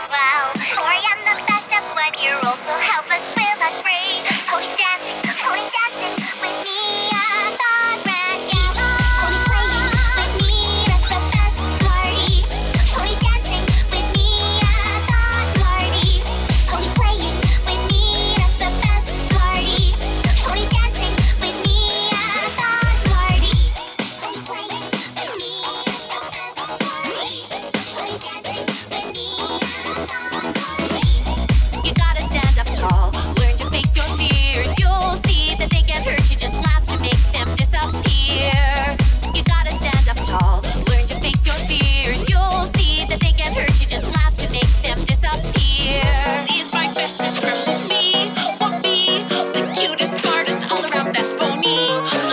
swell. Corey, I'm the best at 1 year old, so help us celebrate. Ponies dancing with me at the Grand Gala. Ponies playing with me at the best party. Ponies dancing with me at the party. Ponies playing with me at the best party. Ponies dancing with me at the party. Ponies playing with me at the best party. Ponies dancing with me at the party. You gotta stand up tall, learn to face your fears. You'll see that they can't hurt you, just laugh to make them disappear. You gotta stand up tall, learn to face your fears. You'll see that they can't hurt you, just laugh to make them disappear. These my bestest friend will be the cutest, smartest, all around best pony.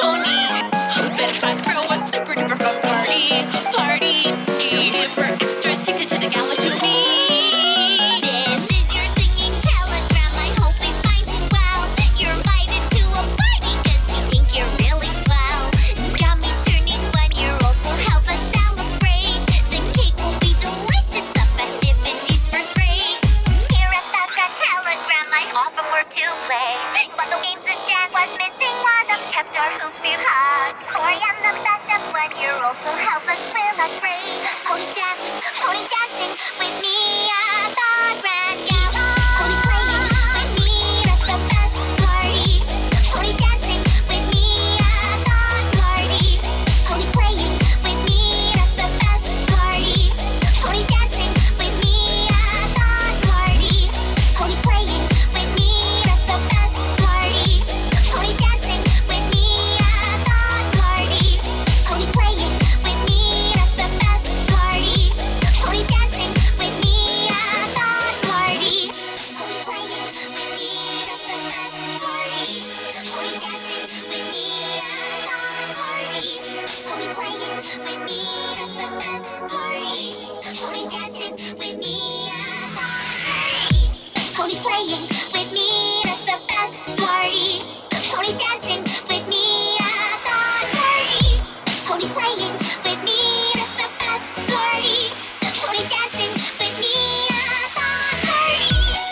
Bet if I throw a super duper fun party, she'll give her extra ticket to the gala to me. This is your singing telegram. I hope we find you well. You're invited to a party 'cause we think you're really swell. Got me turning 1 year old, so help us celebrate. The cake will be delicious, the festivities first rate. Here at the Grand Telegram, I often work to play, but the games that Dan was missing was up kept our hoopsies hot. Corey, I'm the best at 1 year old, so help us celebrate. Ponies dancing with me at the Grand Gala. Ponies playing with me at the best party. Ponies dancing with me at the party. Ponies playing with me at the best party. Ponies dancing with me at the party. Ponies playing with me at the best party. Ponies dancing with me at the party. Ponies playing with me at the best party. Ponies dancing with me at the party. Ponies playing with me at the best party. Ponies dancing with me at the party. Ponies playing with me at the best party. Ponies dancing with me at the party. Ponies playing with me at the best party. Ponies dancing with me at the party. Ponies playing with me at the best party. Ponies dancing with me at the party.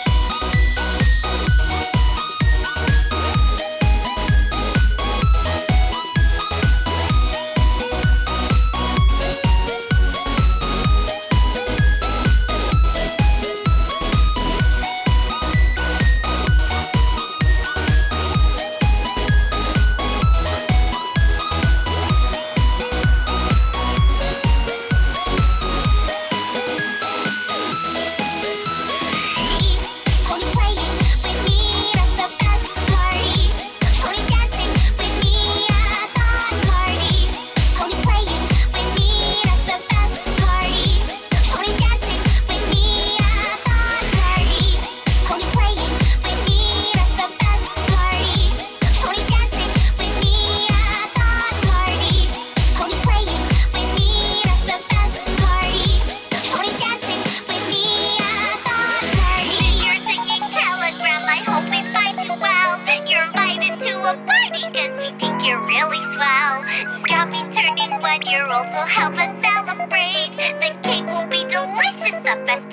Ponies playing with me at the best party. Ponies dancing with me at the party. Ponies playing with me at the best party. Ponies dancing with me at the party. Ponies playing with me at the best party. Ponies dancing with me at the party. Ponies playing with me at the best party. Ponies dancing with me at the party. Your singing telegram, I hope we find you well. You're invited to a party 'cause we think you're really swell. Got me turning 1 year old, so help us celebrate. The cake will be delicious, the festivities